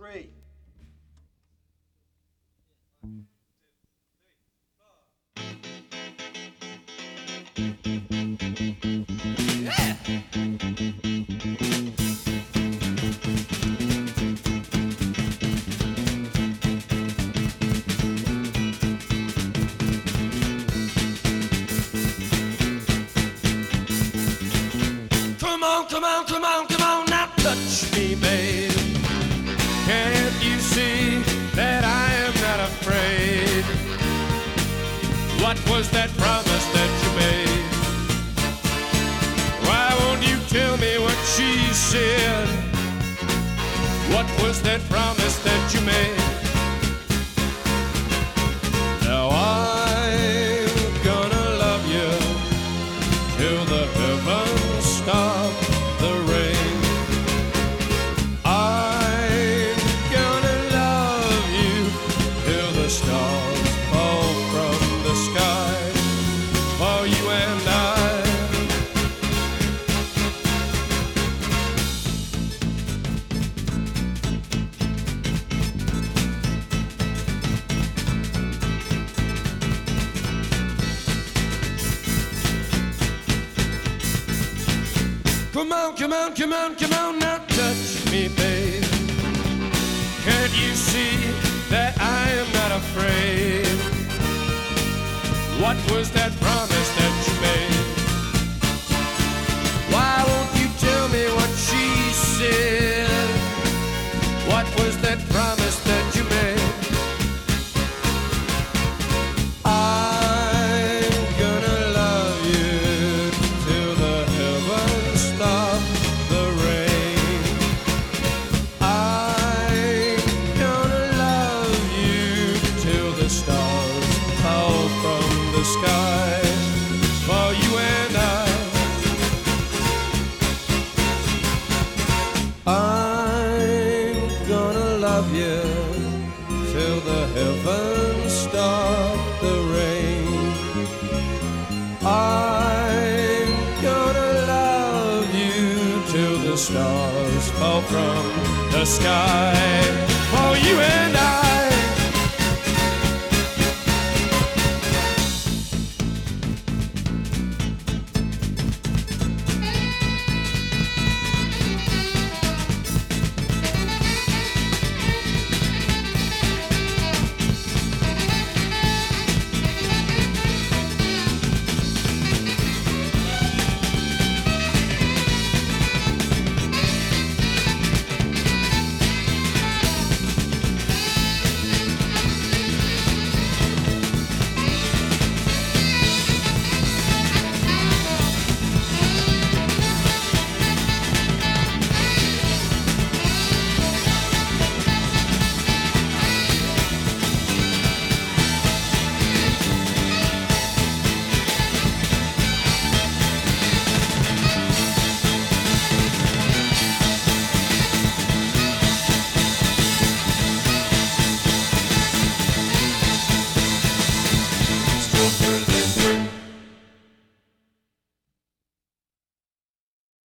three. Come on, come on, come on, come on, now touch me, babe. Can't you see that I am not afraid? What was that promise that you made? Why won't you tell me what she said? What was that promise that you made? Now I'm gonna love you till the heavens stop the rain. I'm gonna love you till the stars fall from the sky for you and I. Come on, come on, come on, come on, now touch me, babe. Can't you see that I am not afraid? What was that promise that you made? Why won't you tell me what she said? What was that promise that you made? I'm gonna love you till the heavens stop the rain. I'm gonna love you till the stars fall from the sky for you and I. I'm gonna love you till the heavens stop the rain. I'm gonna love you till the stars fall from the sky.